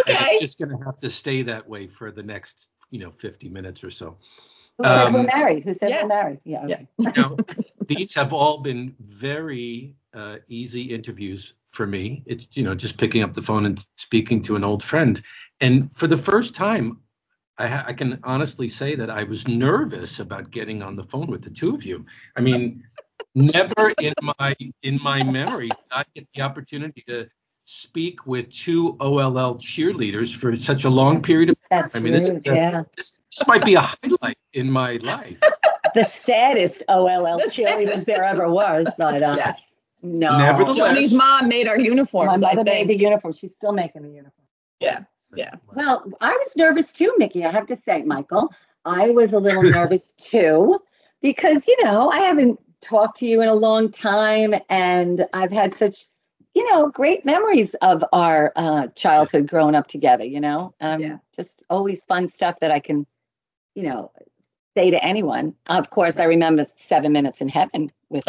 it's just going to have to stay that way for the next, 50 minutes or so. Who says we're married? Who says we're married? Yeah. Okay. These have all been very easy interviews for me. It's, just picking up the phone and speaking to an old friend. And for the first time, I can honestly say that I was nervous about getting on the phone with the two of you. I mean, never in my memory did I get the opportunity to speak with two OLL cheerleaders for such a long period of time. That's this might be a highlight in my life. The saddest OLL cheerleaders there ever was, but no. Nevertheless, Johnny's mom made our uniforms. My mother made the uniform. She's still making the uniform. Yeah. Well, I was nervous too, Mickey. I have to say, Michael, I was a little nervous too, because I haven't talked to you in a long time, and I've had such great memories of our childhood growing up together. Just always fun stuff that I can say to anyone. Of course, I remember 7 Minutes in Heaven with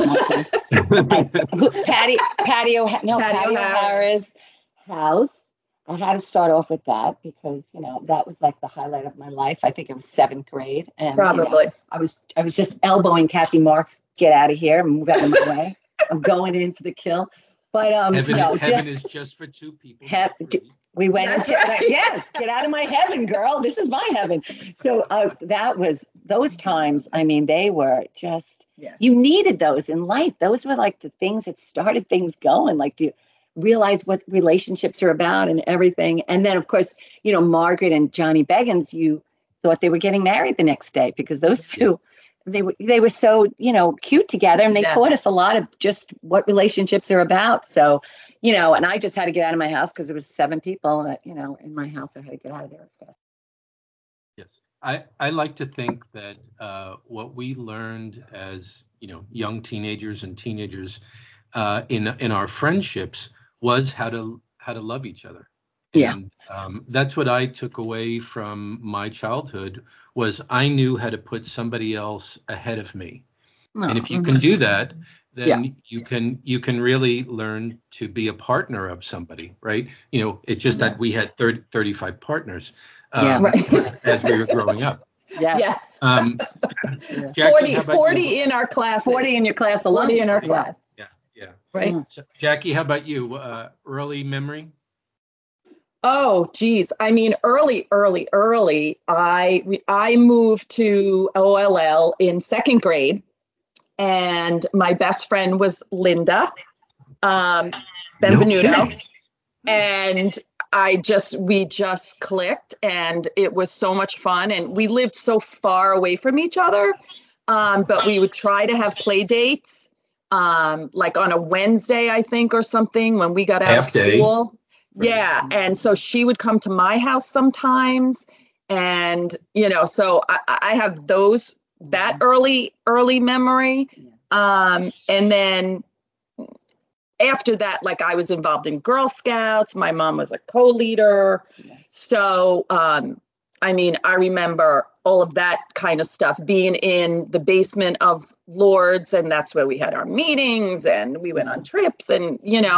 Patio Harris' house. I had to start off with that because that was like the highlight of my life. I think it was 7th grade, and probably I was just elbowing Kathy Marks, get out of here, move out of my way. I'm going in for the kill. But heaven is just for two people. We went into yes, get out of my heaven, girl. This is my heaven. So that was those times. I mean, they were just you needed those in life. Those were like the things that started things going. Like, do you realize what relationships are about and everything? And then, of course, Margaret and Johnny Beggins. You thought they were getting married the next day because those two. They were so, cute together, and they taught us a lot of just what relationships are about. So, and I just had to get out of my house because there was 7 people that, in my house. I had to get out of there as fast. Yes. I like to think that what we learned as, young teenagers and teenagers in our friendships was how to love each other. And that's what I took away from my childhood was I knew how to put somebody else ahead of me. And if you can do that, then you can really learn to be a partner of somebody, right? It's just that we had 35 partners as we were growing up. Yes. Jackie, 40 in our class. 40 in your class alone. 40 in our class. Yeah. Right. So, Jackie, how about you? Early memory? Oh, geez. I mean, early. I moved to OLL in 2nd grade, and my best friend was Linda Benvenuto, and we just clicked, and it was so much fun. And we lived so far away from each other, but we would try to have play dates, like on a Wednesday, I think, or something when we got out of school. Yeah. And so she would come to my house sometimes. And, so I have that early memory. And then after that, like I was involved in Girl Scouts. My mom was a co-leader. So, I mean, I remember all of that kind of stuff being in the basement of Lourdes. And that's where we had our meetings and we went on trips and,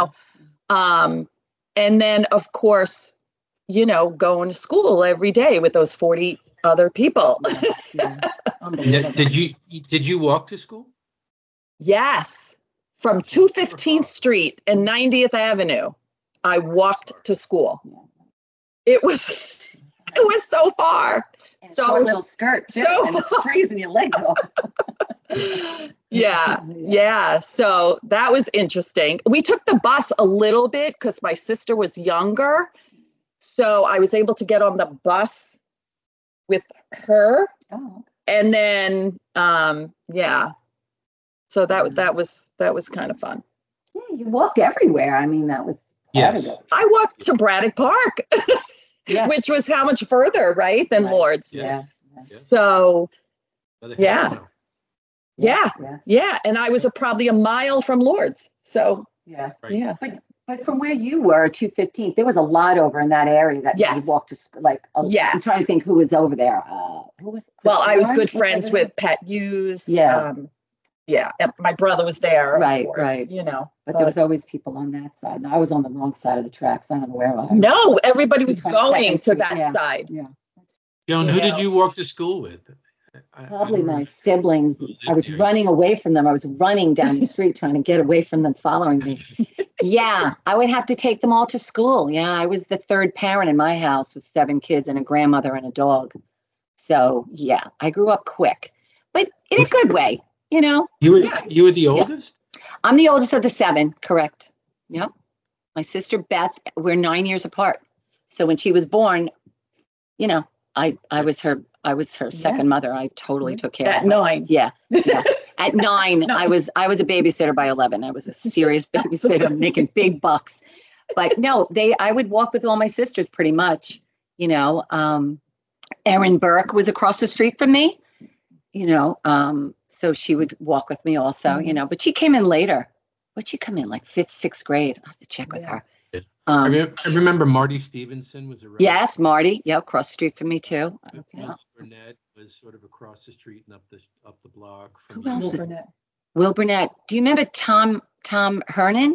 and then, of course, going to school every day with those 40 other people. Did you walk to school? Yes. From 215th Street and 90th Avenue, I walked to school. It was so far. So short little skirt too, and it's freezing your legs off. Yeah. So that was interesting. We took the bus a little bit because my sister was younger. So I was able to get on the bus with her. Oh. And then, So that was kind of fun. Yeah, you walked everywhere. I mean, that was part of it. I walked to Braddock Park, which was how much further, right, than Lourdes. Yeah. So, Yeah. And I was probably a mile from Lourdes. So But from where you were, 215th, there was a lot over in that area that you walked to. I'm trying to think who was over there. Who was? Well, I was good friends with Pat Hughes. Yeah, and my brother was there, Right, of course, right. you know. But there was always people on that side. And I was on the wrong side of the tracks. I don't know where I was. No, everybody was 222nd going to Street. that Yeah, side. Yeah. Joan, You who did know. you walk to school with? Probably my siblings. Who lived I was there. running away from them. I was running down the street trying to get away from them following me. Yeah, I would have to take them all to school. Yeah, I was the third parent in my house with 7 kids and a grandmother and a dog. So, yeah, I grew up quick, but in a good way, you know. You were the oldest? I'm the oldest of the 7, correct. Yep. My sister Beth, we're 9 years apart. So when she was born, you know, I was her second mother. I totally took care At of her. 9. Yeah. At 9, I was a babysitter by 11. I was a serious babysitter making big bucks. But no, I would walk with all my sisters pretty much, you know. Erin Burke was across the street from me, you know, so she would walk with me also, you know, but she came in later. What'd she come in, like 5th, 6th grade? I'll have to check with her. I remember Marty Stevenson was around. Yes, Marty. Yeah, across the street from me too. Will Burnett was sort of across the street and up the block from Who else Will was Burnett. Will Burnett. Do you remember Tom Hernan?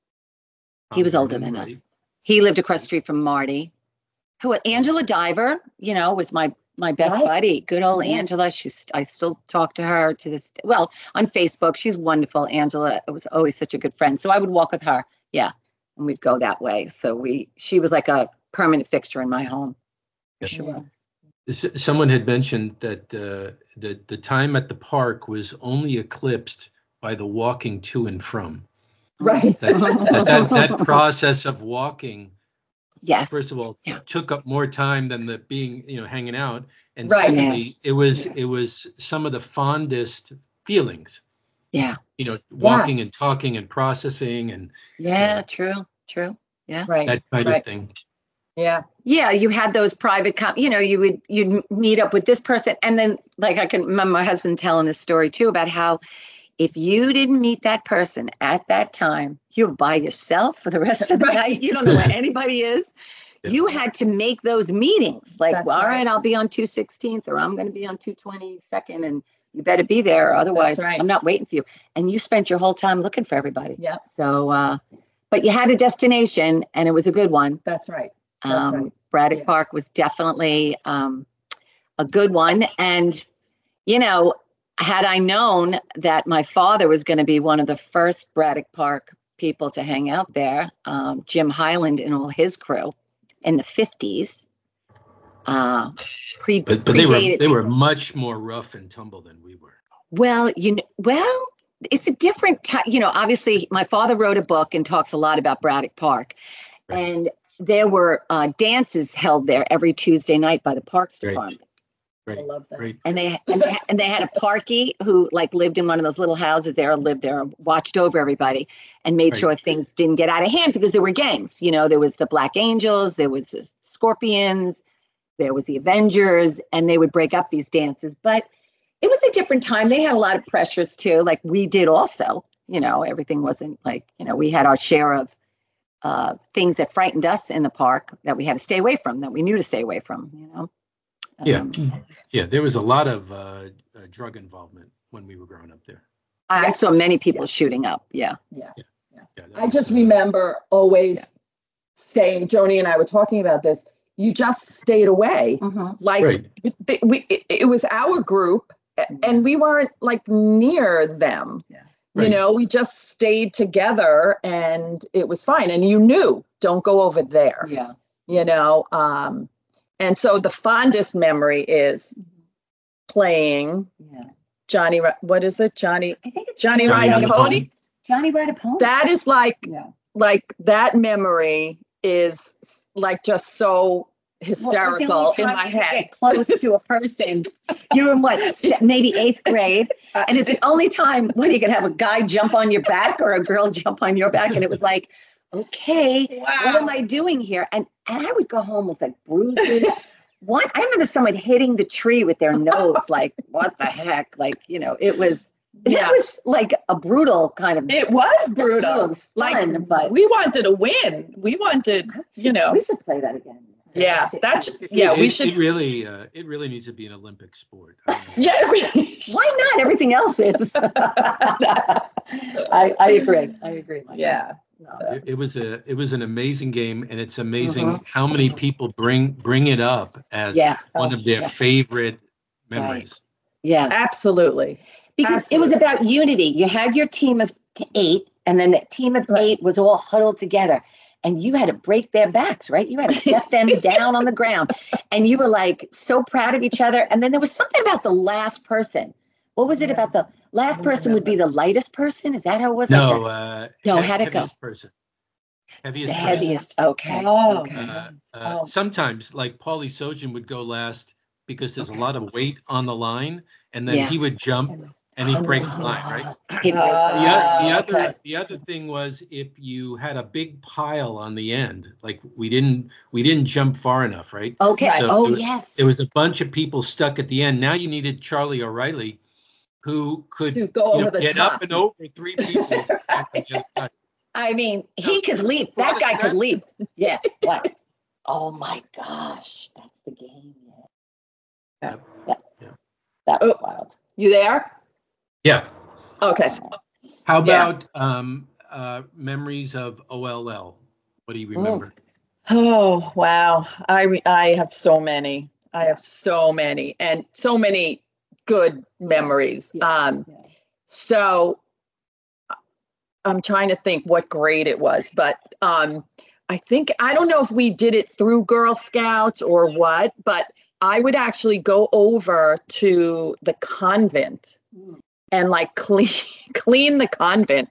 He was older than us. He lived across the street from Marty. Angela Diver, you know, was my best buddy. Good old Angela. I still talk to her to this day. Well, on Facebook. She's wonderful. Angela was always such a good friend. So I would walk with her. Yeah. And we'd go that way. So she was like a permanent fixture in my home. For sure. Someone had mentioned that the time at the park was only eclipsed by the walking to and from. Right. That process of walking, yes, first of all, took up more time than the being, you know, hanging out. And right. secondly, it was some of the fondest feelings. Yeah. You know, walking and talking and processing and true. Yeah. Right. That kind of thing. Yeah. Yeah, you had those private, you know, you'd meet up with this person. And then, like, I can remember my husband telling this story too about how if you didn't meet that person at that time, you're by yourself for the rest of the night. You don't know where anybody is. Yeah. You had to make those meetings. Like, well, all right, I'll be on 216th or I'm going to be on 222nd and you better be there. Otherwise, I'm not waiting for you. And you spent your whole time looking for everybody. Yeah. So, but you had a destination and it was a good one. That's right. Braddock Park was definitely a good one. And, you know, had I known that my father was going to be one of the first Braddock Park people to hang out there, Jim Highland and all his crew in the 50s, but they were much more rough and tumble than we were. Well, it's a different time. You know, obviously my father wrote a book and talks a lot about Braddock Park. Right. And there were dances held there every Tuesday night by the Parks Department. Right. I love that. Right. And they had a parkie who like lived in one of those little houses there, watched over everybody and made sure things didn't get out of hand because there were gangs. You know, there was the Black Angels, there was the Scorpions, there was the Avengers, and they would break up these dances. But it was a different time. They had a lot of pressures too, like we did also. You know, everything wasn't like, you know, we had our share of things that frightened us in the park that we had to stay away from, that we knew to stay away from, you know. Yeah, there was a lot of drug involvement when we were growing up there. I saw many people shooting up. Yeah. I just remember always staying. Joni and I were talking about this. You just stayed away. Mm-hmm. Like it was our group, and we weren't like near them. Yeah. You know, we just stayed together, and it was fine. And you knew, don't go over there. Yeah. You know. And so the fondest memory is playing Johnny. What is it, Johnny? I think it's Johnny Ride a Pony. Johnny Ride a Pony. That is like that memory is like just so hysterical in my head. Get close to a person. You were in what, maybe 8th grade, and it's the only time when you can have a guy jump on your back or a girl jump on your back, and it was like, okay, what am I doing here? And I would go home with like bruises. I remember someone hitting the tree with their nose, like, what the heck? Like, you know, it was like a brutal kind of. It was brutal. It was fun, but we wanted to win. We wanted, you know. We should play that again. Yeah, It really needs to be an Olympic sport. Yeah. Why not? Everything else is. I agree. Mike. Yeah. No, it was an amazing game, and it's amazing how many people bring it up as one of their favorite memories. Right. Yeah, absolutely. Because it was about unity. You had your team of 8, and then the team of 8 was all huddled together, and you had to break their backs, right? You had to get them down on the ground, and you were like so proud of each other. And then there was something about the last person. What was it about the last person would be the lightest person? Is that how it was? No, how'd it go? Heaviest. Okay. Sometimes, like Paulie Sojin would go last because there's a lot of weight on the line, and then he would jump and he'd break the line, right? The other thing was if you had a big pile on the end, like we didn't jump far enough, right? Okay. So there was a bunch of people stuck at the end. Now you needed Charlie O'Reilly, who could go over the get top. up and over 3 people. I mean, he could leap. That guy could leap. Yeah. What? Oh my gosh, that's the game. Yeah. That was wild. You there? Yeah. Okay. How about memories of OLL? What do you remember? Oh wow, I have so many. And so many good memories. So I'm trying to think what grade it was, but I don't know if we did it through Girl Scouts or what, but I would actually go over to the convent and like clean the convent.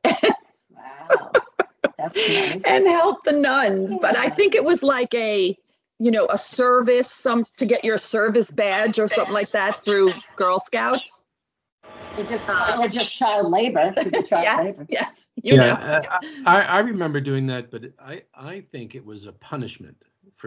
Wow. That's nice. And help the nuns. Yeah. But I think it was like a service, to get your service badge or something like that through Girl Scouts. It just child labor. Yes. I remember doing that, but I think it was a punishment for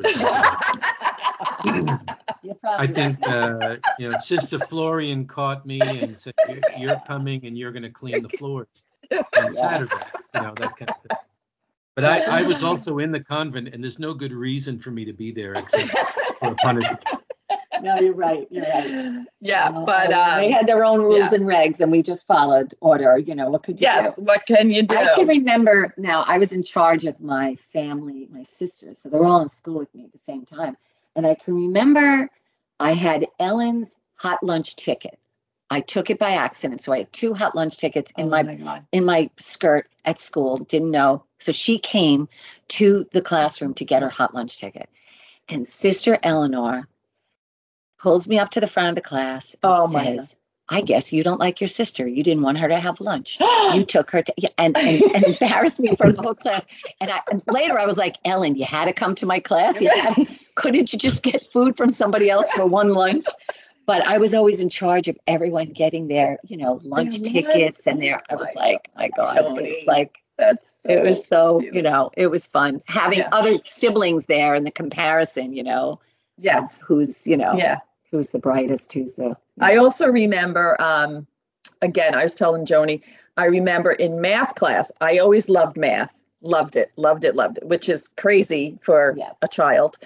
I think Sister Florian caught me and said, "You're coming and you're going to clean the floors on Saturday." That kind of thing. But I was also in the convent, and there's no good reason for me to be there except for a punishment. No, you're right. Yeah, but they had their own rules and regs, and we just followed order. What could you do? Yes, what can you do? I can remember now. I was in charge of my family, my sisters, so they're all in school with me at the same time. And I can remember I had Ellen's hot lunch ticket. I took it by accident, so I had 2 hot lunch tickets in my skirt at school. Didn't know, so she came to the classroom to get her hot lunch ticket, and Sister Eleanor pulls me up to the front of the class and says, "I guess you don't like your sister. You didn't want her to have lunch. You took her to," and embarrassed me in front of the whole class. And later I was like, "Ellen, you had to come to my class. Couldn't you just get food from somebody else for one lunch?" But I was always in charge of everyone getting their, lunch tickets, and I was like, my God, it was like, it was so, it was fun having other siblings there and the comparison, of who's the brightest, who's the. I also remember, again, I was telling Joni, I remember in math class, I always loved math. Loved it, which is crazy for a child.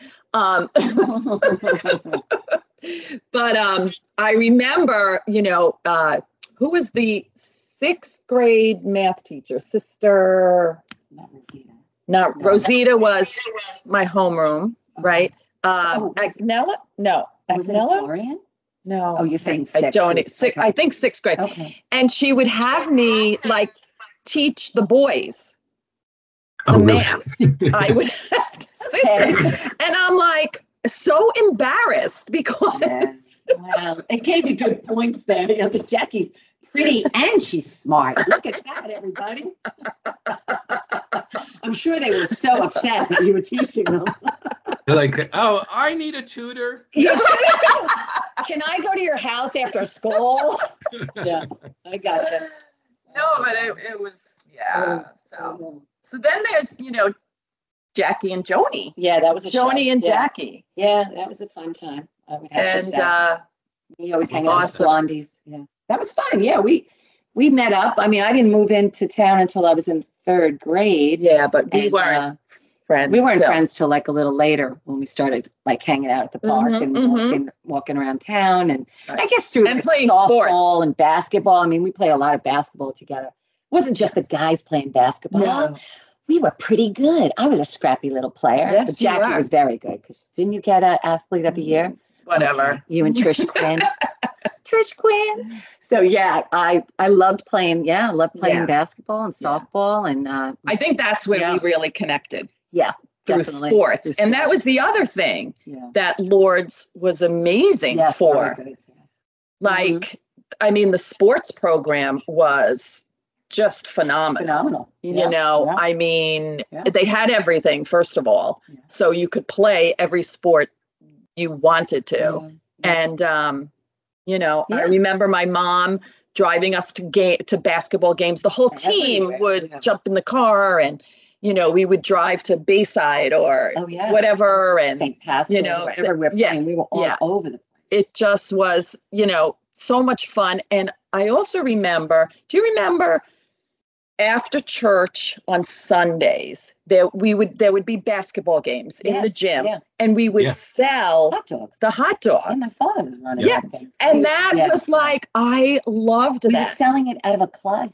But I remember, who was the 6th grade math teacher? Sister. Not Rosita. Rosita was my homeroom, right? Agnella? No. Was it Florian? No. Oh, you're saying 6th. Joni, okay. I think 6th grade. Okay. And she would have me teach the boys the math. I would have to sit there. And I'm like, so embarrassed because well, it gave you good points there. The Jackie's pretty and she's smart. Look at that, everybody. I'm sure they were so upset that you were teaching them. They're like, "Oh, I need a tutor. Can I go to your house after school?" Yeah, I gotcha. No, but it was So then there's Jackie and Joni. Yeah, that was a Joni show. And Jackie. Yeah, that was a fun time. I would have to say. We always hang out with Blondies. Yeah, that was fun. Yeah, we met up. I mean, I didn't move into town until I was in 3rd grade. Yeah, but we weren't friends. We weren't too. friends till like a little later when we started like hanging out at the park and walking around town. And I guess through playing softball sports. and basketball. I mean, we played a lot of basketball together. It wasn't just the guys playing basketball. No. We were pretty good. I was a scrappy little player. Yes, but Jackie was very good because didn't you get an athlete of the year? Whatever. Okay. You and Trish Quinn. Trish Quinn. So yeah, I loved playing. Yeah, I loved playing basketball and softball, and I think that's where we really connected. Yeah, through sports. And that was the other thing that Lourdes was amazing for. Good. Like, I mean, the sports program was just phenomenal. You know, I mean, they had everything, first of all, so you could play every sport you wanted to. And, you know, I remember my mom driving us to basketball games. The whole team would jump in the car and, you know, we would drive to Bayside or whatever. And, St. Pascal's, you know, wherever we're playing, we were all over the place. It just was, you know, so much fun. And I also remember, do you remember after church on Sundays, there would be basketball games in the gym, and we would sell the hot dogs. Yeah, my father was running that thing. And that was like, I loved that. We were selling it out of a closet.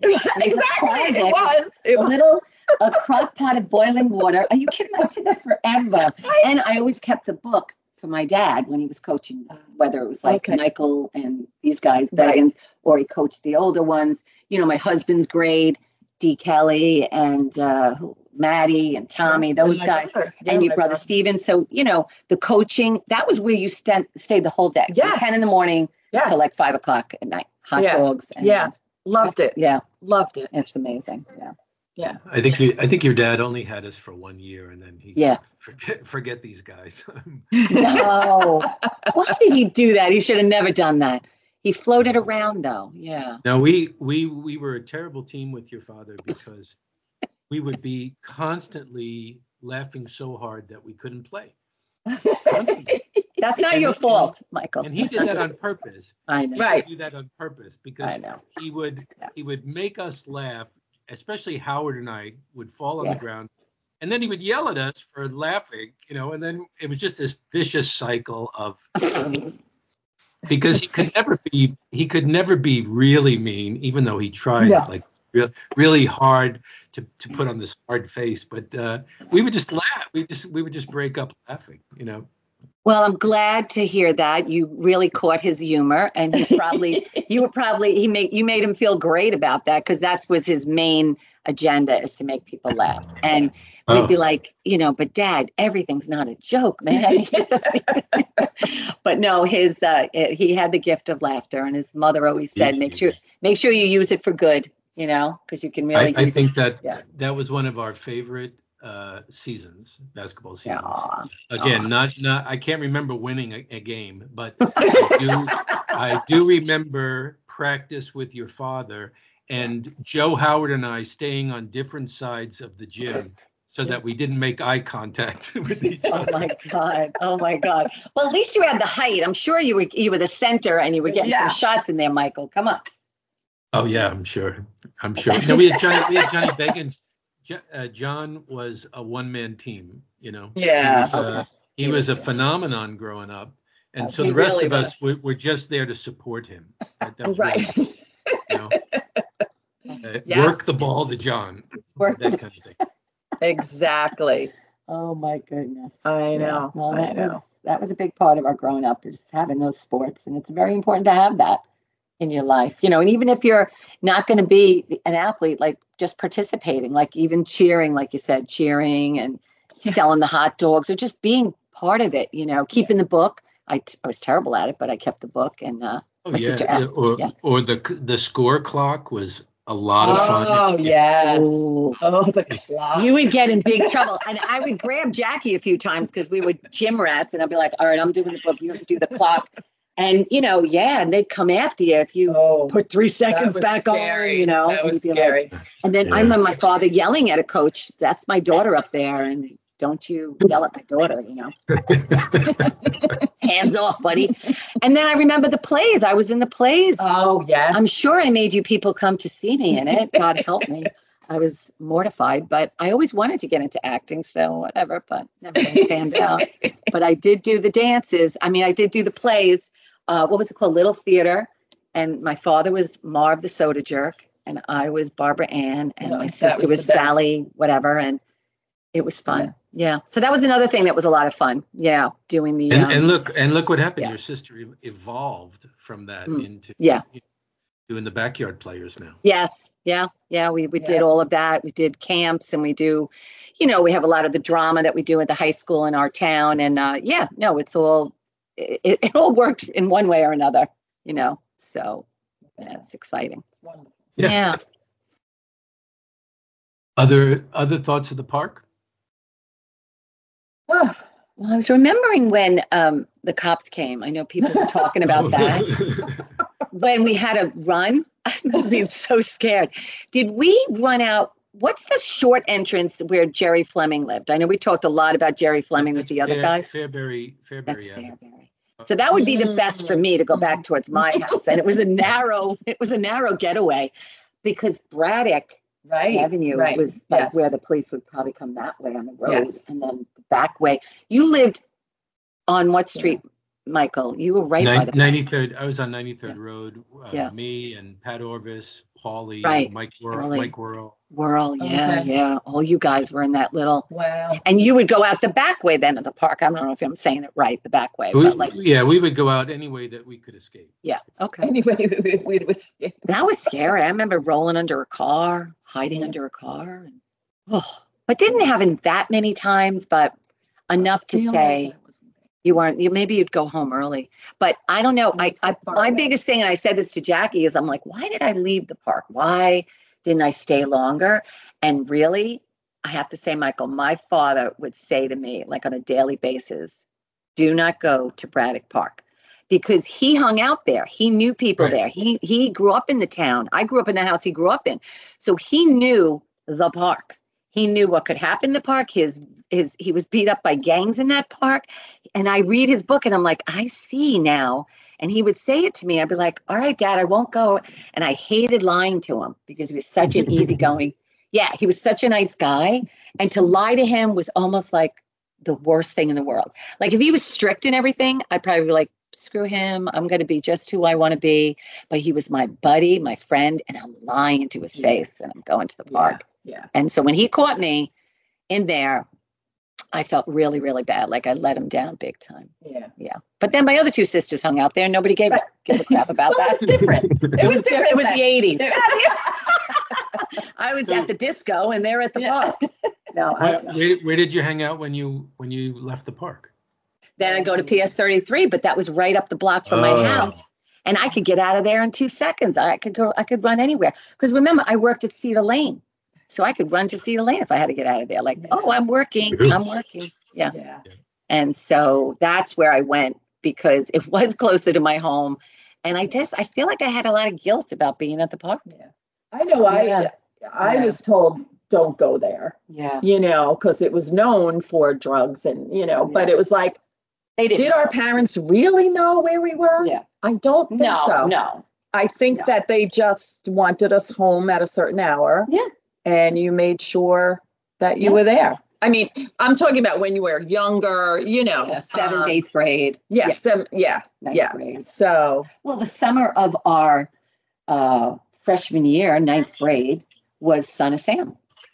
It was a crock pot of boiling water. Are you kidding me? I did that forever. And I always kept the book for my dad when he was coaching, whether it was like Michael and these guys, Beggins, or he coached the older ones. You know, my husband's grade, D. Kelly and Maddie and Tommy, those guys, and your brother Steven. So, you know, the coaching, that was where you stayed the whole day. From 10 in the morning till like 5 o'clock at night. Hot dogs. And, loved it. Yeah. Loved it. It's amazing. Yeah. I think your dad only had us for 1 year, and then he forget these guys. No. Why did he do that? He should have never done that. He floated around though. Yeah. No, we were a terrible team with your father because we would be constantly laughing so hard that we couldn't play. That's not your fault, Michael. And he did that on purpose. I know. He would do that on purpose because he would make us laugh, especially Howard and I would fall on the ground. And then he would yell at us for laughing, you know, and then it was just this vicious cycle of because he could never be really mean, even though he tried like really hard to put on this hard face. But we would just laugh. We would just break up laughing, you know. Well, I'm glad to hear that you really caught his humor, and you made him feel great about that because that was his main agenda, is to make people laugh. And we'd be like, you know, but Dad, everything's not a joke, man. But no, he had the gift of laughter, and his mother always said, make sure you use it for good, you know, because you can really. I think that was one of our favorite seasons, basketball seasons. Again, not I can't remember winning a game, but I do remember practice with your father and Joe Howard and I staying on different sides of the gym so that we didn't make eye contact with each other. Oh my God. Well, at least you had the height. I'm sure you were the center and you were getting some shots in there, Michael. Come on. Oh yeah, I'm sure. You know, we had Johnny Beggins. John was a one-man team, you know. Yeah. He was a phenomenon growing up, and so the rest of us were just there to support him. Right. You know, work the ball to John. That kind of thing. Exactly. Oh my goodness. I know. Well, that was a big part of our growing up, just having those sports, and it's very important to have that in your life, you know, and even if you're not going to be an athlete, like just participating, like even cheering, like you said, cheering and selling the hot dogs or just being part of it, you know, keeping the book. I was terrible at it, but I kept the book and my sister. Or the score clock was a lot of fun. Oh, yes. Oh, the clock. You would get in big trouble. And I would grab Jackie a few times because we were gym rats and I'd be like, all right, I'm doing the book. You have to do the clock. And, you know, and they'd come after you if you put 3 seconds back scary. on, you know. That was scary. And then I remember my father yelling at a coach, that's my daughter up there, and don't you yell at my daughter, you know. Hands off, buddy. And then I remember the plays. I was in the plays. Oh, yes. I'm sure I made you people come to see me in it. God help me. I was mortified, but I always wanted to get into acting, so whatever, but never really panned out. But I did do the dances. I mean, I did do the plays. What was it called? Little Theater. And my father was Marv the Soda Jerk, and I was Barbara Ann, and my sister was Sally, whatever, and it was fun. Yeah. So that was another thing that was a lot of fun. Yeah, doing the and look what happened. Your sister evolved from that into doing the backyard players now. Yes. Yeah. We did all of that. We did camps, and we do, we have a lot of the drama that we do at the high school in our town, and it's all it all worked in one way or another. So it's exciting. It's wonderful. Yeah. Other thoughts of the park? Well, I was remembering when the cops came. I know people were talking about that. When we had to run, I was being so scared. Did we run out? What's the short entrance where Jerry Fleming lived? I know we talked a lot about Jerry Fleming with the other guys. Fairbury. That's Fairbury. So that would be the best for me to go back towards my house. And it was a narrow getaway because Braddock Avenue was like where the police would probably come that way on the road, and then the back way. You lived on what street, Michael? You were right by the 93rd. I was on 93rd Road. Me and Pat Orvis, Paulie, Mike Worrell. Yeah. All you guys were in that little. Wow. And you would go out the back way then of the park. I don't know if I'm saying it right, the back way. We would go out any way that we could escape. Yeah. Okay. Anyway, we'd escape. That was scary. I remember rolling under a car, hiding under a car. But didn't happen that many times, but enough to say maybe you'd go home early. But I don't know. My biggest thing, and I said this to Jackie, is I'm like, why did I leave the park? Why didn't I stay longer? And really, I have to say, Michael, my father would say to me, like on a daily basis, do not go to Braddock Park, because he hung out there. He knew people there. He grew up in the town. I grew up in the house he grew up in. So he knew the park. He knew what could happen in the park. He was beat up by gangs in that park. And I read his book and I'm like, I see now. And he would say it to me. I'd be like, all right, Dad, I won't go. And I hated lying to him because he was such an easygoing. Yeah, he was such a nice guy. And to lie to him was almost like the worst thing in the world. Like if he was strict and everything, I'd probably be like, screw him. I'm going to be just who I want to be. But he was my buddy, my friend, and I'm lying to his face and I'm going to the park. Yeah. And so when he caught me in there, I felt really, really bad. Like I let him down big time. Yeah. But then my other two sisters hung out there and nobody gave a crap about that. It was different. It was different. It was the 80s. I was at the disco and they're at the park. No, where did you hang out when you left the park? Then I go to PS 33, but that was right up the block from my house. And I could get out of there in 2 seconds. I could run anywhere. Because remember, I worked at Cedar Lane. So I could run to Cedar Lane if I had to get out of there. Like, I'm working. Yeah. And so that's where I went because it was closer to my home. And I feel like I had a lot of guilt about being at the park. Yeah. I know. I was told, don't go there. Yeah. Because it was known for drugs and, but it was like, did our parents really know where we were? Yeah. I don't think so. No. I think that they just wanted us home at a certain hour. Yeah. And you made sure that you were there. I mean, I'm talking about when you were younger, 7th, 8th grade. Ninth grade. So, well, the summer of our freshman year, 9th grade, was Son of Sam.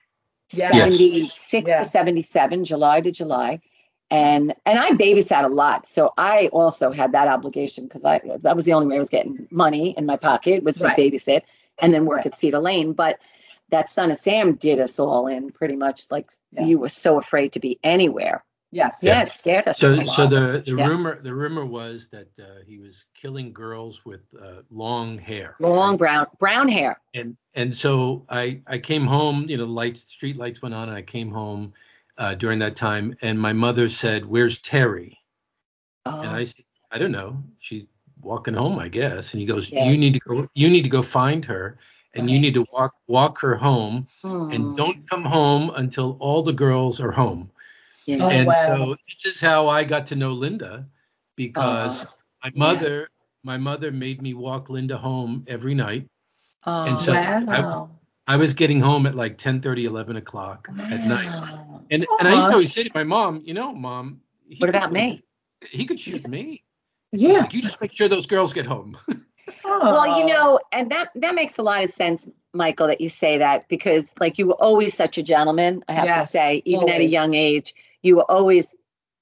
76 to 77, July to July. And I babysat a lot. So I also had that obligation because that was the only way I was getting money in my pocket was to babysit and then work at Cedar Lane. But that Son of Sam did us all in pretty much like you were so afraid to be anywhere. Yes. Yeah, it scared us. So the rumor was that he was killing girls with long hair. Long brown hair. And so I came home, street lights went on and I came home during that time and my mother said, "Where's Terry?" And I said, "I don't know. She's walking home, I guess." And he goes, "You need to go find her. And you need to walk her home and don't come home until all the girls are home." Yeah. So this is how I got to know Linda because my mother made me walk Linda home every night. And so I was getting home at like 10:30, 11 o'clock at night. Wow. And I used to always say to my mom, Mom, What about me? He could shoot me. Yeah. Like, you just make sure those girls get home. Well, and that makes a lot of sense, Michael, that you say that, because like you were always such a gentleman, I have to say, even at a young age, you were always,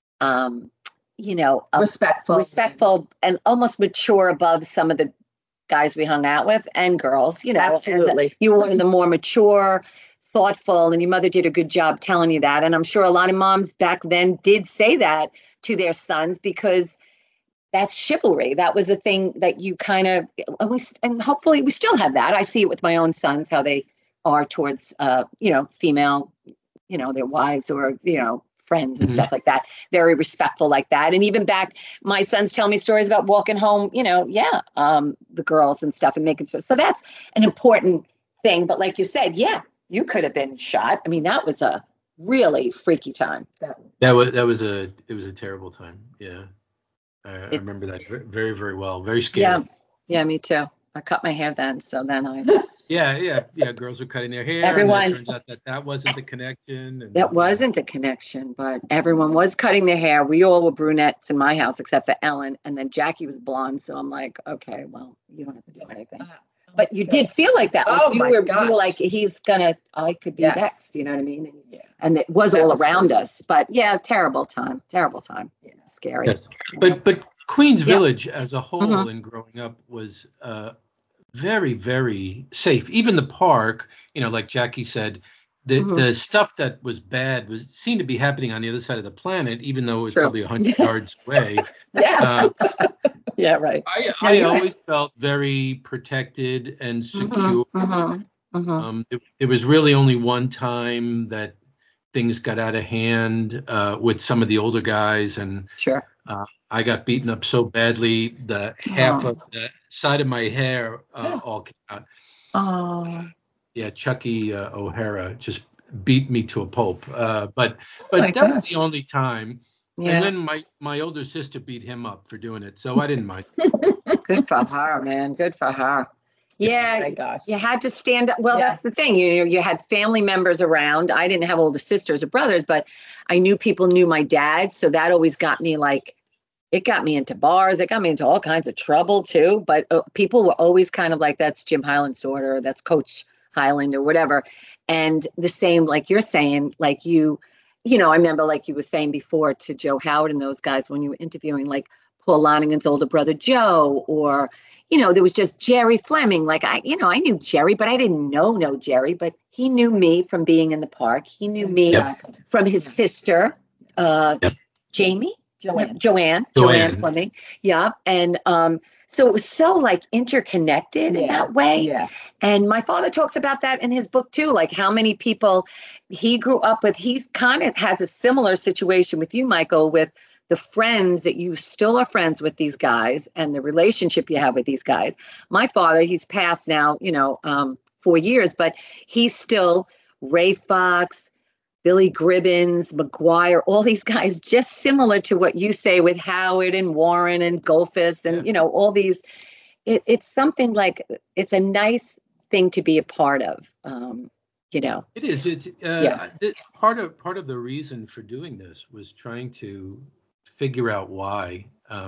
respectful and almost mature above some of the guys we hung out with and girls, Absolutely. You were one of the more mature, thoughtful, and your mother did a good job telling you that. And I'm sure a lot of moms back then did say that to their sons, because that's chivalry. That was a thing that you kind of, and hopefully we still have that. I see it with my own sons, how they are towards, female, their wives or, friends and stuff like that. Very respectful like that. And even back, my sons tell me stories about walking home, the girls and stuff and making sure. So that's an important thing. But like you said, you could have been shot. I mean, that was a really freaky time. It was a terrible time. Yeah. I remember that very, very well. Very scary. Yeah, me too. I cut my hair then, so then I. Yeah. Girls were cutting their hair. Everyone. And it turns out that wasn't the connection. That wasn't the connection, but everyone was cutting their hair. We all were brunettes in my house except for Ellen, and then Jackie was blonde. So I'm like, okay, well, you don't have to do anything. But you did feel like that. Like you were like, I could be next. You know what I mean? And it was all around us. But yeah, terrible time. Yeah. Scary. Yes. But Queens Village as a whole in growing up was very, very safe. Even the park, like Jackie said, the stuff that was bad seemed to be happening on the other side of the planet, even though it was probably 100 yards away. Yes. Yeah, right. I always felt very protected and secure. It was really only one time that things got out of hand with some of the older guys, and I got beaten up so badly the half of the side of my hair all came out. Oh. Yeah, Chucky O'Hara just beat me to a pulp. But that was the only time. Yeah. And then my older sister beat him up for doing it, so I didn't mind. Good for her, man. Good for her. Yeah, oh my gosh. You had to stand up. Well, that's the thing. You had family members around. I didn't have older sisters or brothers, but I knew people knew my dad, so that always got me it got me into bars. It got me into all kinds of trouble too. But people were always kind of like, that's Jim Highland's daughter, or that's Coach Highland or whatever. And the same, like you're saying, like I remember, like you were saying before to Joe Howard and those guys when you were interviewing, like Paul Lonigan's older brother, Joe, or, there was just Jerry Fleming. Like I knew Jerry, but I didn't know Jerry, but he knew me from being in the park. He knew me from his sister, Jamie. Joanne Fleming. Yeah. And so it was so like interconnected in that way. Yeah. And my father talks about that in his book too, like how many people he grew up with. He kind of has a similar situation with you, Michael, with the friends that you still are friends with these guys and the relationship you have with these guys. My father, he's passed now, 4 years, but he's still Rafe Fox, Billy Gribbins, McGuire, all these guys, just similar to what you say with Howard and Warren and Goldfuss and, all these. It's something like, it's a nice thing to be a part of, It is. It's part of the reason for doing this was trying to figure out why.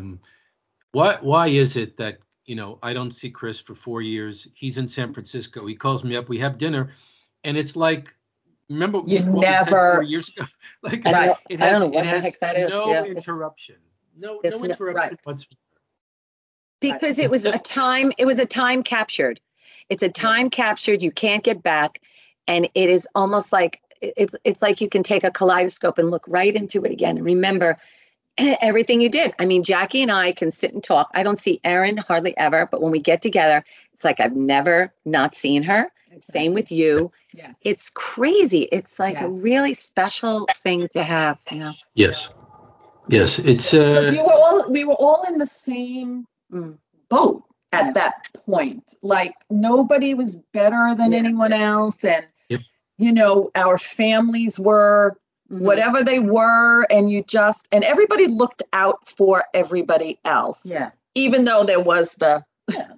Why is it that, I don't see Chris for 4 years. He's in San Francisco. He calls me up. We have dinner. And it's like, remember what we said 4 years ago? Like, it has no interruption. No interruption whatsoever. Because it was a time captured. It's a time captured you can't get back. And it is almost like, it's like you can take a kaleidoscope and look right into it again and remember everything you did. I mean, Jackie and I can sit and talk. I don't see Erin hardly ever, but when we get together, it's like I've never not seen her. Same with you. Yes. It's crazy. It's like a really special thing to have. Yes. It's because we were all in the same boat at that point. Like nobody was better than anyone else, and our families were whatever they were, and and everybody looked out for everybody else. Yeah. Even though there was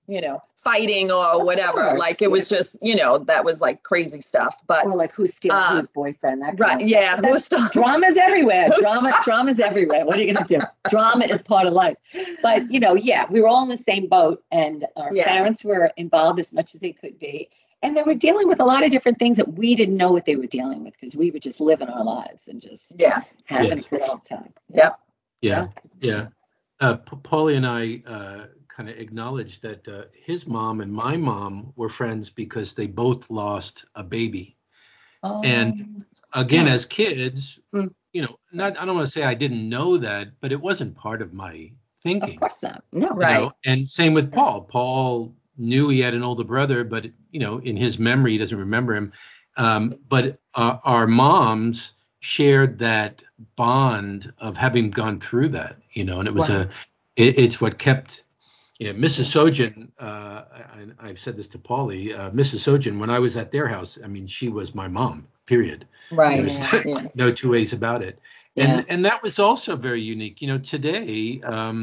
fighting or whatever. course, Like it was just, that was like crazy stuff. But or like who's stealing whose boyfriend, that kind right, of yeah, stuff. Drama's everywhere. Drama's everywhere. What are you gonna do? Drama is part of life. But we were all in the same boat, and our parents were involved as much as they could be. And they were dealing with a lot of different things that we didn't know what they were dealing with, because we were just living our lives and just having a good old time. Yep. Yeah. Paulie and I kind of acknowledged that his mom and my mom were friends because they both lost a baby. And again, as kids, I don't want to say I didn't know that, but it wasn't part of my thinking. Of course not. No. Right. And same with Paul. Paul knew he had an older brother, but in his memory, he doesn't remember him. But our moms shared that bond of having gone through that, and it was it's what kept Mrs. Sojan. I've said this to Paulie. Mrs. Sojan, when I was at their house, I mean, she was my mom. Period. Right. There's no two ways about it. And that was also very unique. Today.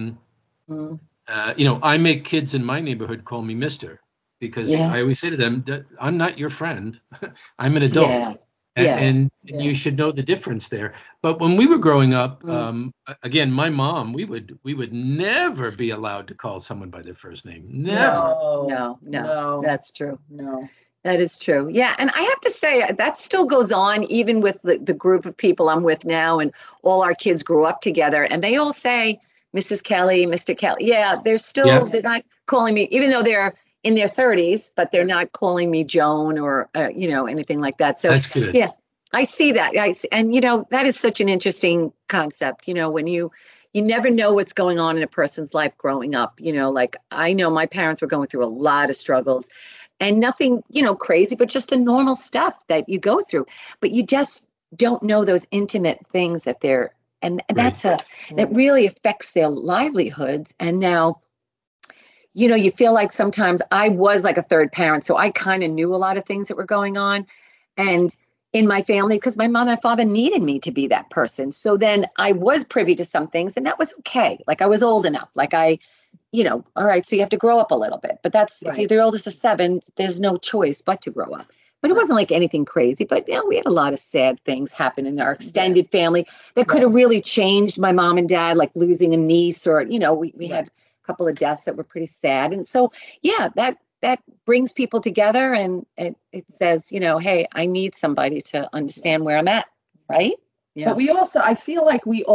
I make kids in my neighborhood call me Mister, because I always say to them that I'm not your friend. I'm an adult. And you should know the difference there. But when we were growing up, again, my mom, we would never be allowed to call someone by their first name. Never. No. That's true. No. That is true. Yeah. And I have to say that still goes on even with the group of people I'm with now, and all our kids grew up together, and they all say Mrs. Kelly, Mr. Kelly. Yeah, they're not calling me, even though they're in their 30s, but they're not calling me Joan or, anything like that. So that's good. Yeah, I see that. And that is such an interesting concept, when you never know what's going on in a person's life growing up. Like I know my parents were going through a lot of struggles, and nothing, crazy, but just the normal stuff that you go through. But you just don't know those intimate things that they're, and that's that really affects their livelihoods. And now, you feel like sometimes I was like a third parent, so I kind of knew a lot of things that were going on, and in my family, because my mom and father needed me to be that person. So then I was privy to some things, and that was okay. Like I was old enough, like all right, so you have to grow up a little bit, but that's, if you're the oldest of 7, there's no choice but to grow up. But it wasn't like anything crazy, but we had a lot of sad things happen in our extended family that could have really changed my mom and dad, like losing a niece, or, we had a couple of deaths that were pretty sad. And so, that brings people together, and it says, hey, I need somebody to understand where I'm at. Right. Yeah. But I feel like we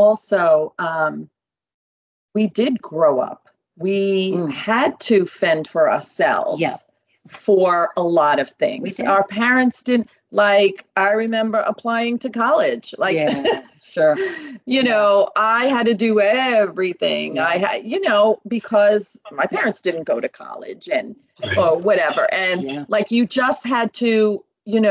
did grow up. We had to fend for ourselves. Yeah. For a lot of things. Our parents didn't, like, I remember applying to college. Like, sure. I had to do everything. I had, because my parents didn't go to college or whatever. And like, you just had to,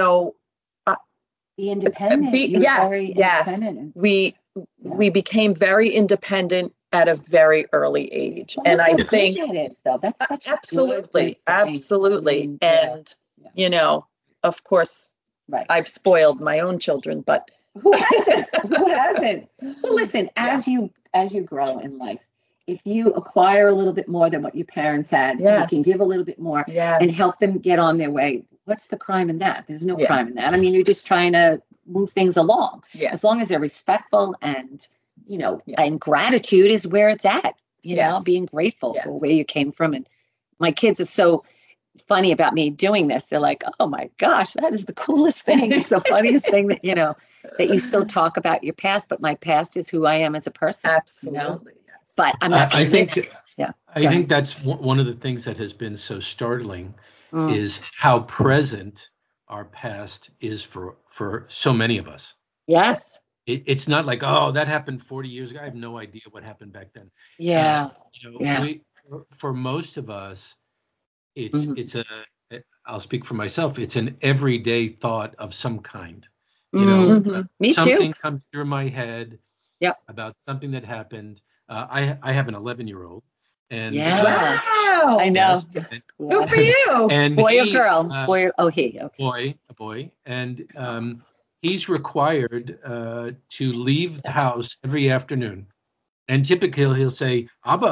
be independent. Independent. We became very independent at a very early age. Well, and I think that is, though. That's such absolutely. And, of course, I've spoiled my own children, but who hasn't? Well, listen, as you grow in life, if you acquire a little bit more than what your parents had, you can give a little bit more and help them get on their way. What's the crime in that? There's no crime in that. I mean, you're just trying to move things along. As long as they're respectful, and and gratitude is where it's at. Being grateful for where you came from. And my kids are so funny about me doing this. They're like, oh my gosh, that is the coolest thing. It's the funniest thing that that you still talk about your past, but my past is who I am as a person. Absolutely. Yes. But I'm not I think that's one of the things that has been so startling is how present our past is for so many of us. Yes. It's not like, oh, that happened 40 years ago. I have no idea what happened back then. For most of us, it's I'll speak for myself. It's an everyday thought of some kind. Me something too. comes through my head about something that happened. I have an 11-year-old. And wow, I know. Good for you. And boy or girl? Boy. Okay. A boy. And he's required to leave the house every afternoon. And typically he'll say, Abba,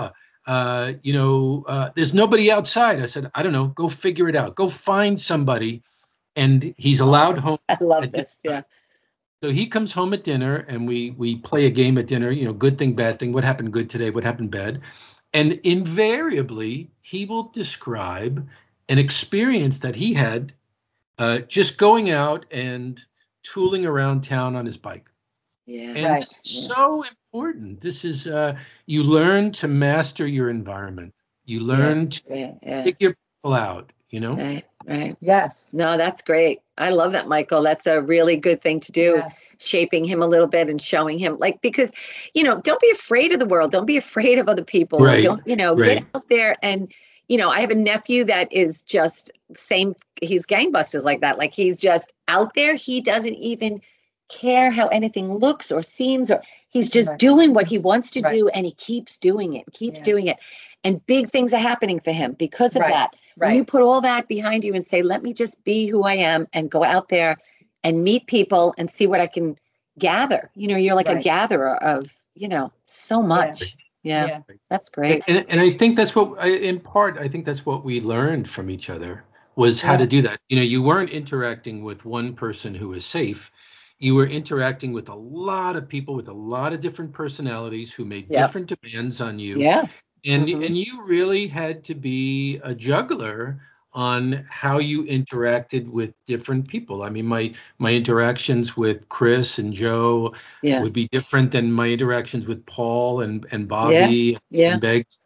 there's nobody outside. I said, I don't know, go figure it out. Go find somebody. And he's allowed home. I love this. Yeah. So he comes home at dinner and we play a game at dinner, good thing, bad thing, what happened good today, what happened bad. And invariably, he will describe an experience that he had just going out and tooling around town on his bike. Yeah, and this is so important. This is you learn to master your environment. You learn to figure people out, Right. Yes. No, that's great. I love that, Michael. That's a really good thing to do. Yes. Shaping him a little bit and showing him, because, don't be afraid of the world. Don't be afraid of other people. Right. Don't, get out there. And, I have a nephew that is just same. He's gangbusters like that. Like he's just out there. He doesn't even care how anything looks or seems, or he's just doing what he wants to do. And he keeps doing it, doing it. And big things are happening for him because of that. When you put all that behind you and say, let me just be who I am and go out there and meet people and see what I can gather. You're like a gatherer of, so much. Yeah. That's great. And I think that's what, in part, I think that's what we learned from each other was how to do that. You weren't interacting with one person who was safe. You were interacting with a lot of people with a lot of different personalities who made different demands on you. Yeah. And you really had to be a juggler on how you interacted with different people. I mean, my interactions with Chris and Joe would be different than my interactions with Paul and Bobby and Beggs.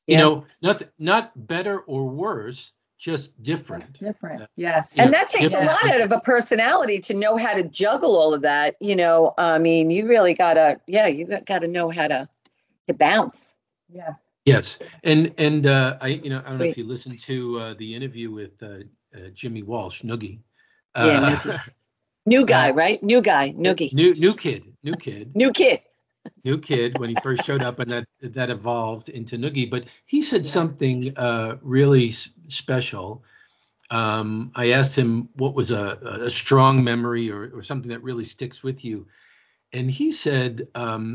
Not better or worse, just different. Different. Yes. And that takes a lot out of a personality to know how to juggle all of that. I mean, you really gotta know how to bounce. Yes. Yes, and I don't know if you listened to the interview with Jimmy Walsh, Noogie. Noogie. New guy, right? New guy, Noogie. New kid. New kid when he first showed up, and that evolved into Noogie. But he said something really special. I asked him what was a strong memory or something that really sticks with you, and he said.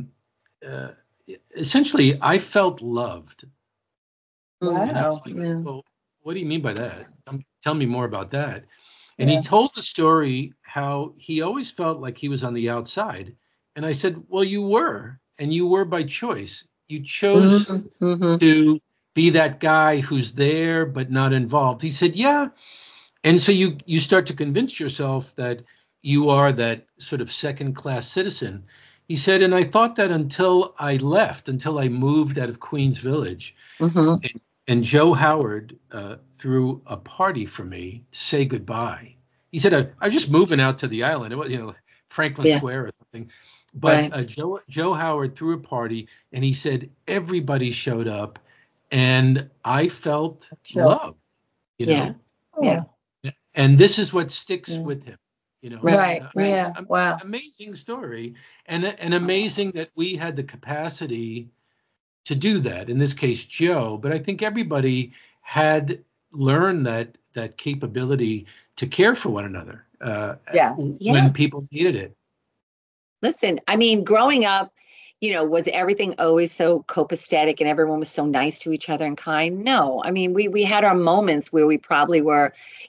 Essentially, I felt loved. Wow. And I was like, well, what do you mean by that? Tell me more about that. And he told the story how he always felt like he was on the outside. And I said, well, you were, and you were by choice. You chose to be that guy who's there but not involved. He said, yeah. And so you start to convince yourself that you are that sort of second-class citizen. He said, and I thought that until I moved out of Queens Village, and Joe Howard threw a party for me to say goodbye. He said, I was just moving out to the island, it was, Franklin Square or something. But Joe Howard threw a party, and he said everybody showed up, and I felt loved. Yeah. And this is what sticks with him. Right. Wow. Amazing story, and amazing that we had the capacity to do that. In this case, Joe, but I think everybody had learned that capability to care for one another when people needed it. Listen, I mean, growing up, was everything always so copacetic and everyone was so nice to each other and kind? No, I mean, we had our moments where we probably were,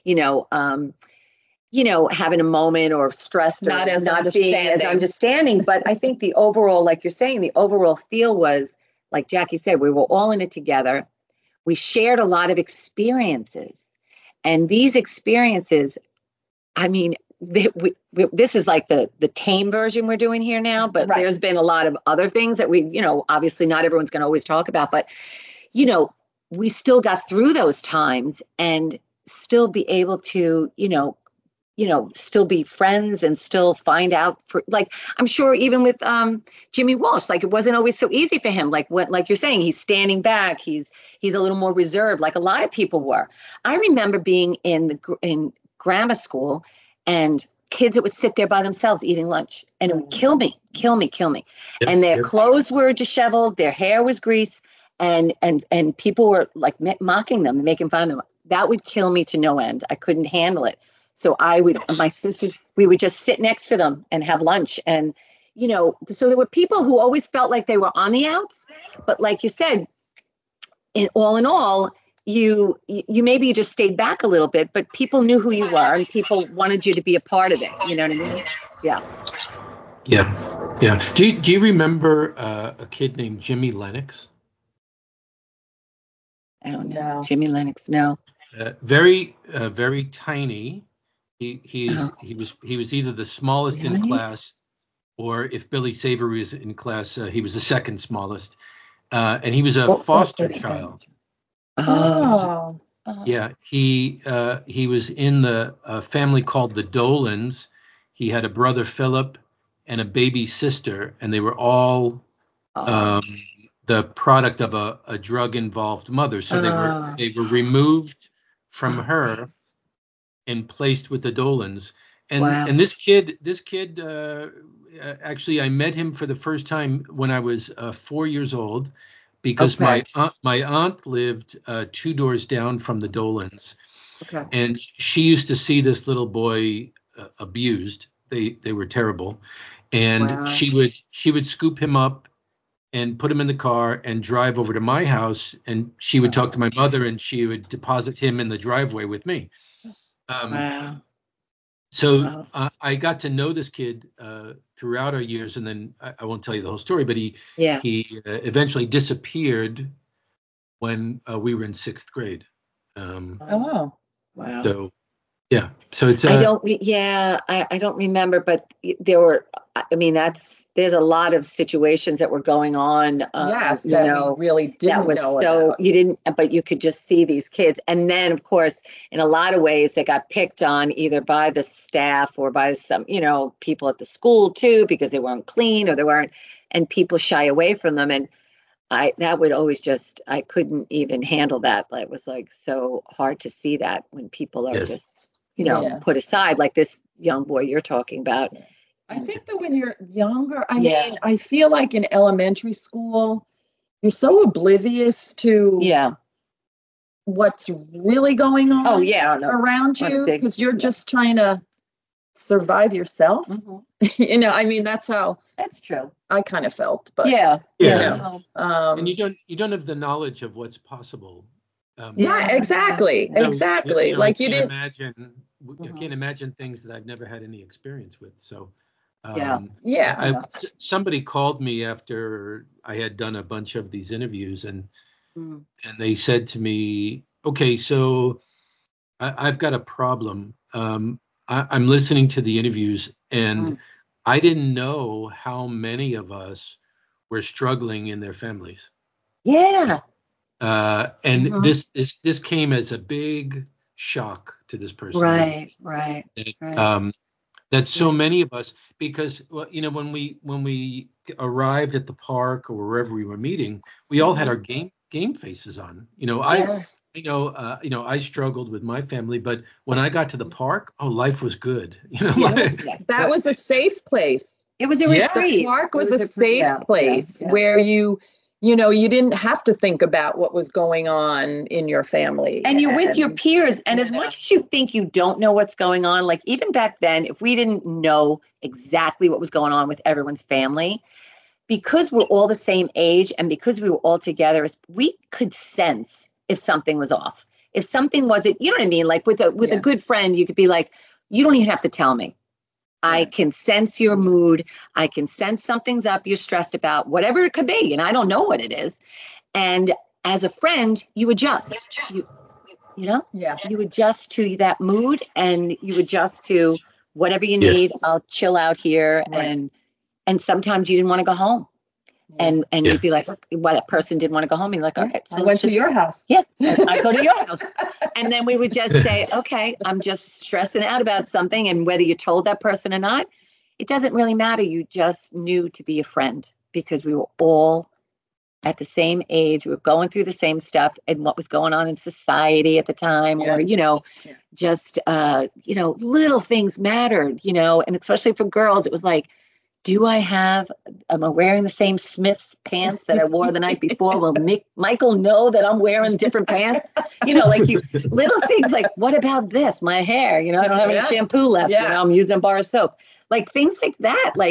having a moment or stressed or not being as understanding. But I think the overall, like you're saying, the overall feel was, like Jackie said, we were all in it together. We shared a lot of experiences. And these experiences, I mean, this is like the tame version we're doing here now, but there's been a lot of other things that we, obviously not everyone's going to always talk about, but, we still got through those times and still be able to, still be friends and still find out for, like, I'm sure even with Jimmy Walsh, like it wasn't always so easy for him. Like like you're saying, he's standing back. He's a little more reserved, like a lot of people were. I remember being in grammar school and kids that would sit there by themselves eating lunch, and it would kill me. Yep, and their clothes were disheveled, their hair was grease, and people were like mocking them and making fun of them. That would kill me to no end. I couldn't handle it. So my sisters, we would just sit next to them and have lunch. And, so there were people who always felt like they were on the outs. But like you said, in all, you maybe you just stayed back a little bit, but people knew who you were and people wanted you to be a part of it. You know what I mean? Yeah. Yeah. Yeah. Do you remember a kid named Jimmy Lennox? I don't know. Jimmy Lennox, no. Very tiny. He was either the smallest Really? in class, or if Billy Savory was in class, he was the second smallest. And he was a foster child. Oh. Yeah, he was in the family called the Dolans. He had a brother Philip and a baby sister, and they were all the product of a drug-involved mother. So they were removed from her and placed with the Dolans. And this kid actually, I met him for the first time when I was 4 years old, because my aunt lived 2 doors down from the Dolans. Okay. And she used to see this little boy abused. They were terrible. And she would scoop him up and put him in the car and drive over to my house, and she would talk to my mother, and she would deposit him in the driveway with me. So I got to know this kid throughout our years, and then I won't tell you the whole story, but he eventually disappeared when we were in 6th grade. Wow. So yeah, so it's I don't remember, but there were, I mean, there's a lot of situations that were going on. Yes, we really didn't know about. You didn't, but you could just see these kids. And then, of course, in a lot of ways, they got picked on either by the staff or by some, people at the school too, because they weren't clean or they weren't, and people shy away from them. And that would always I couldn't even handle that. It was like so hard to see that when people are just, put aside, like this young boy you're talking about. I think that when you're younger, I mean, I feel like in elementary school, you're so oblivious to what's really going on around you, because you're just trying to survive yourself. Mm-hmm. I mean, that's true. I kind of felt, but and you don't have the knowledge of what's possible. Exactly. Like you didn't imagine. I can't imagine things that I've never had any experience with. So somebody called me after I had done a bunch of these interviews, and they said to me, okay, so I've got a problem. I'm listening to the interviews, and I didn't know how many of us were struggling in their families. Yeah. And this came as a big shock to this person. Right. That so many of us, because when we arrived at the park or wherever we were meeting, we all had our game faces on. I struggled with my family, but when I got to the park, life was good. That was a safe place. It was a retreat. The park was a safe place where you didn't have to think about what was going on in your family. And you're with your peers. And as much as you think you don't know what's going on, like even back then, if we didn't know exactly what was going on with everyone's family, because we're all the same age and because we were all together, we could sense if something was off. If something wasn't, you know what I mean? Like with a good friend, you could be like, you don't even have to tell me. I can sense your mood. I can sense something's up. You're stressed about whatever it could be. And I don't know what it is. And as a friend, you adjust, you adjust to that mood, and you adjust to whatever you need. I'll chill out here. Right. And sometimes you didn't want to go home. And you'd be like, well, that person didn't want to go home. And you're like, all right. So I went to your house. Yeah, I go to your house. And then we would just say, okay, I'm just stressing out about something. And whether you told that person or not, it doesn't really matter. You just knew to be a friend because we were all at the same age. We were going through the same stuff and what was going on in society at the time, or, just, little things mattered, and especially for girls, it was like, am I wearing the same Smith's pants that I wore the night before? Will Michael know that I'm wearing different pants? Little things like, what about this? My hair, I don't have any shampoo left. I'm using a bar of soap. Like things like that. Like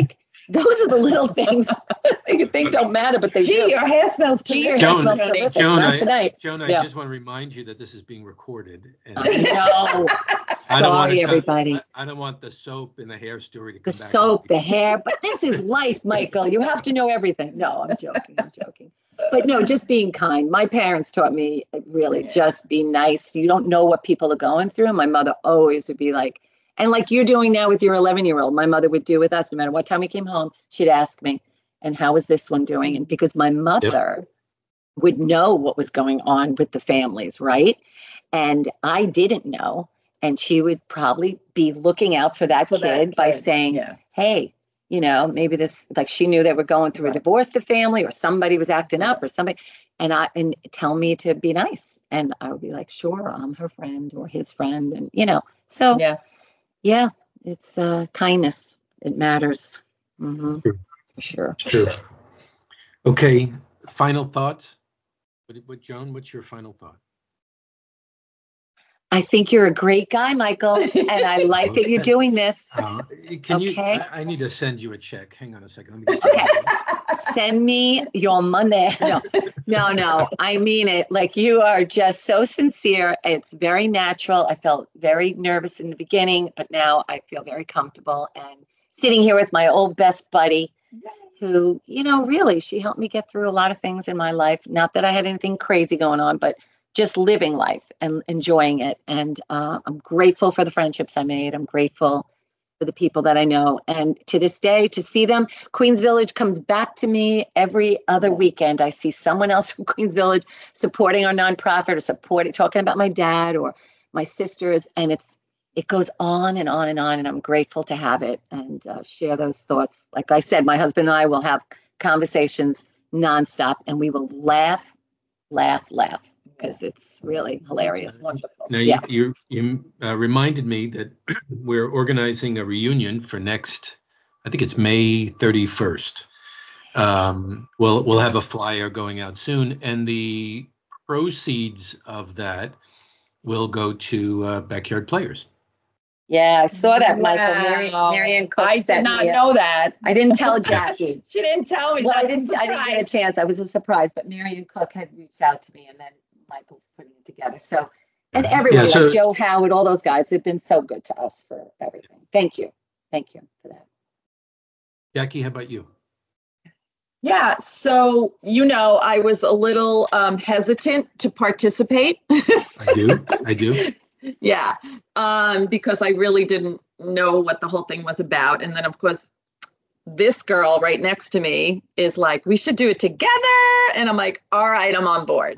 Those are the little things you think don't matter, but they do. Your hair smells terrific. Joan, Not tonight. Joan, I just want to remind you that this is being recorded. And No. Sorry, everybody. I don't want the soap and the hair story to come back. The soap, the hair, but this is life, Michael. You have to know everything. No, I'm joking. But no, just being kind. My parents taught me really just be nice. You don't know what people are going through. My mother always would be like, and like you're doing now with your 11-year-old, my mother would do with us. No matter what time we came home, she'd ask me, and how is this one doing? And because my mother would know what was going on with the families, right? And I didn't know. And she would probably be looking out for that kid by saying, hey, you know, maybe this, like she knew they were going through a divorce, the family, or somebody was acting up or somebody, and tell me to be nice. And I would be like, sure, I'm her friend or his friend. And, you know, so yeah, it's kindness. It matters. Mm-hmm. For sure. True. Okay. Final thoughts. What, Joan, what's your final thought? I think you're a great guy, Michael, and I like that you're doing this. Can you? I need to send you a check. Hang on a second. Okay. Send me your money. No. I mean it. Like, you are just so sincere. It's very natural. I felt very nervous in the beginning, but now I feel very comfortable. And sitting here with my old best buddy, who, you know, really, she helped me get through a lot of things in my life. Not that I had anything crazy going on, but just living life and enjoying it. And I'm grateful for the friendships I made. I'm grateful for the people that I know. And to this day, to see them, Queens Village comes back to me every other weekend. I see someone else from Queens Village supporting our nonprofit or talking about my dad or my sisters. And it goes on and on and on. And I'm grateful to have it and share those thoughts. Like I said, my husband and I will have conversations nonstop, and we will laugh, because it's really hilarious. Wonderful. Now, you reminded me that we're organizing a reunion for next, I think it's May 31st. We'll have a flyer going out soon, and the proceeds of that will go to Backyard Players. Yeah, I saw that, Michael. Marianne Cook. I did not know that. I didn't tell Jackie. She didn't tell me. Well, I didn't get a chance. I was a surprise, but Marianne Cook had reached out to me, and then Michael's putting it together. So, and everyone, like Joe Howard, all those guys have been so good to us for everything. Thank you for that. Jackie, how about you? Yeah, so, you know, I was a little hesitant to participate. I do. Yeah, because I really didn't know what the whole thing was about. And then, of course, this girl right next to me is like, we should do it together. And I'm like, all right, I'm on board.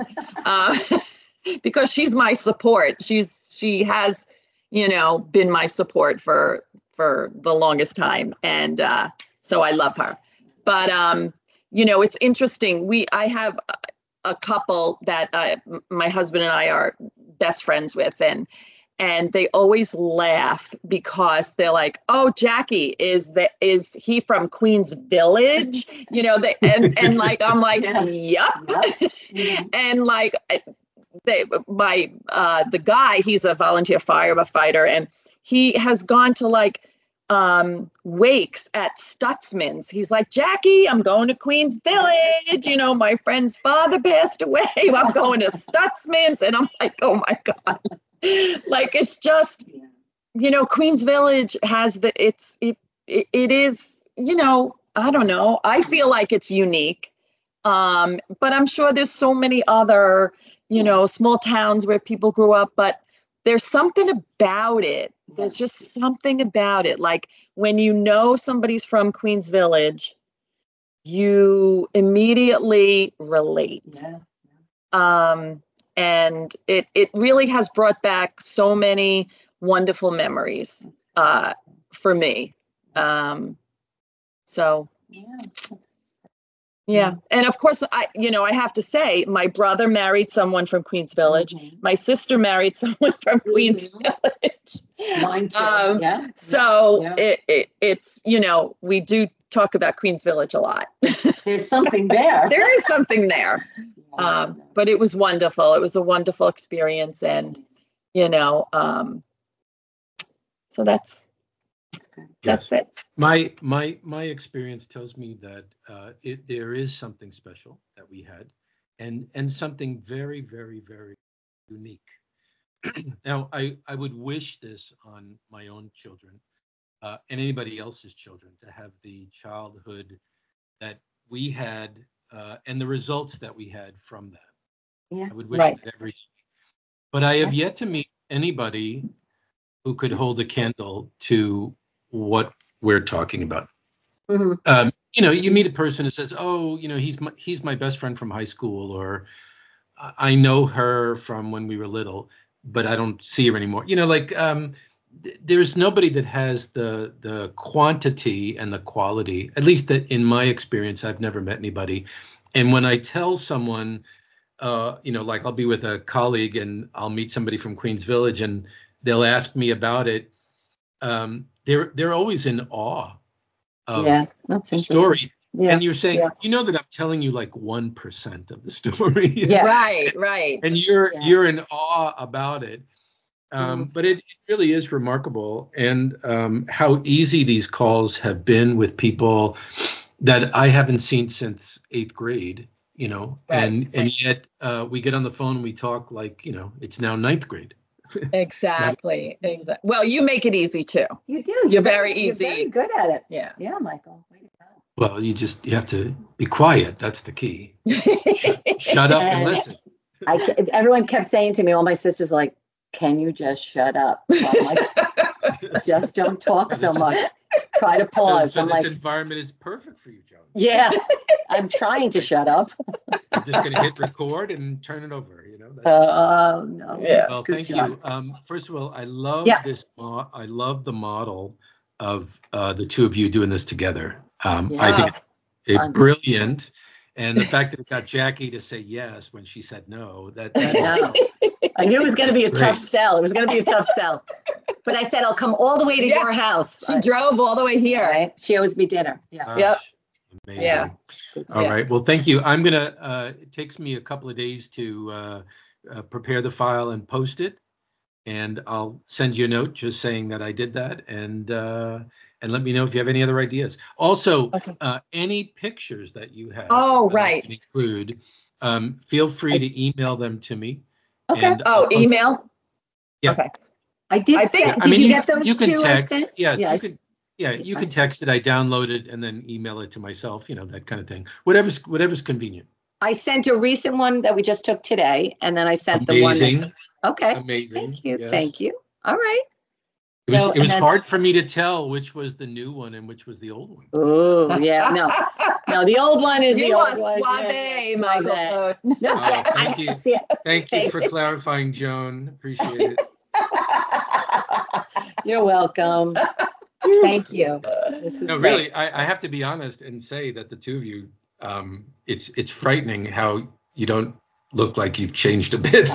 Because she's my support. She has, you know, been my support for the longest time. And so I love her. But, you know, it's interesting. I have a couple that my husband and I are best friends with, and they always laugh because they're like, oh, Jackie, is he from Queens Village? You know, and like, I'm like, yep. And like, the guy, he's a volunteer firefighter, and he has gone to like wakes at Stutzman's. He's like, Jackie, I'm going to Queens Village. You know, my friend's father passed away. I'm going to Stutzman's. And I'm like, oh my God. Like, it's just, you know, Queens Village has it is, you know, I don't know. I feel like it's unique. But I'm sure there's so many other, you know, small towns where people grew up, but there's something about it. There's just something about it. Like, when you know somebody's from Queens Village, you immediately relate. And it really has brought back so many wonderful memories for me. So. Yeah. And of course, I have to say, my brother married someone from Queens Village. Mm-hmm. My sister married someone from Queens Village. Mine too. So it's, you know, we do talk about Queens Village a lot. There's something there. There is something there. But it was wonderful. It was a wonderful experience. And, you know, so that's That's it. My experience tells me that there is something special that we had, and something very, very, very unique. Now, I would wish this on my own children and anybody else's children, to have the childhood that we had and the results that we had from that. Yeah. I would wish that every. But I have yet to meet anybody who could hold a candle to what we're talking about. Mm-hmm. You meet a person who says, "Oh, he's my best friend from high school," or "I know her from when we were little, but I don't see her anymore." There's nobody that has the quantity and the quality. At least that in my experience, I've never met anybody. And when I tell someone, like I'll be with a colleague and I'll meet somebody from Queens Village and they'll ask me about it. They're always in awe of that's the story. Yeah. And you're saying, that I'm telling you like 1% of the story. Yeah. Right. And you're in awe about it. But it really is remarkable, and how easy these calls have been with people that I haven't seen since 8th grade, and yet we get on the phone and we talk like, it's now 9th grade. Exactly. Well, you make it easy too. You do. You're very easy. You're very good at it. Yeah. Yeah, Michael. Way to go. Well, you have to be quiet. That's the key. Shut up and listen. Everyone kept saying to me, all my sisters are like, can you just shut up? I'm like, just don't talk so much. Try to pause. So this environment is perfect for you, Joan. Yeah, I'm trying to shut up. I'm just going to hit record and turn it over. No. Yeah. Well, thank you. First of all, I love this. I love the model of the two of you doing this together. I think it's brilliant. And the fact that it got Jackie to say yes when she said no, I knew it was going to be a tough sell. It was going to be a tough sell. But I said, I'll come all the way to your house. She drove all the way here. Right? She owes me dinner. Yeah. Yep. Amazing. Yeah. All right. Well, thank you. I'm going to, it takes me a couple of days to prepare the file and post it. And I'll send you a note just saying that I did that. And let me know if you have any other ideas. Also, any pictures that you have can include, feel free to email them to me. Okay. And email? Yeah. Okay. I did you get those you can two text, I sent? Yes. You can text it. I download it and then email it to myself, that kind of thing. Whatever's convenient. I sent a recent one that we just took today, and then I sent the one. Okay. Amazing. Thank you. Yes. Thank you. All right. It was hard for me to tell which was the new one and which was the old one. Oh, yeah. No, the old one is the old one. Suave, Michael. No, thank you. Thank you for clarifying, Joan. Appreciate it. You're welcome. Thank you. No, really, I have to be honest and say that the two of you, it's frightening how you don't look like you've changed a bit.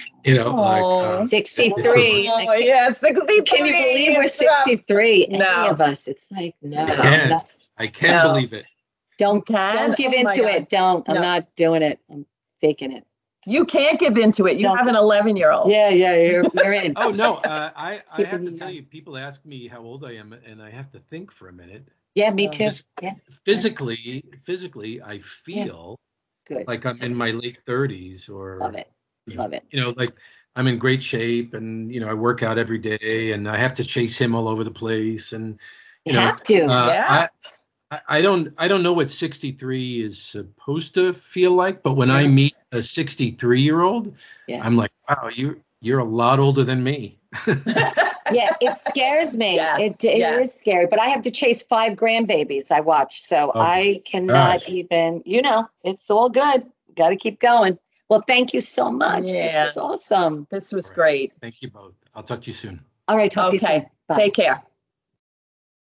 63. Oh, yeah, 63. Can you believe we're 63? No. Any of us. It's like, no. I can't believe it. Don't give into it. Don't. I'm not doing it. I'm faking it. You can't give into it. You have an 11-year-old. Yeah, you're in. Oh, no. I have to tell you, people ask me how old I am, and I have to think for a minute. Yeah, me too. Yeah. Physically, I feel good. Like I'm in my late 30s or. Love it. Love it. Like I'm in great shape and, I work out every day and I have to chase him all over the place. And, you have to. Yeah. I don't know what 63 is supposed to feel like, but when I meet a 63-year-old, I'm like, wow, you're a lot older than me. Yeah, it scares me. It is scary, but I have to chase 5 grandbabies I watch, so I cannot even, it's all good. Got to keep going. Well, thank you so much. Yeah. This was awesome. This was great. Thank you both. I'll talk to you soon. All right, talk to you soon. Bye. Take care.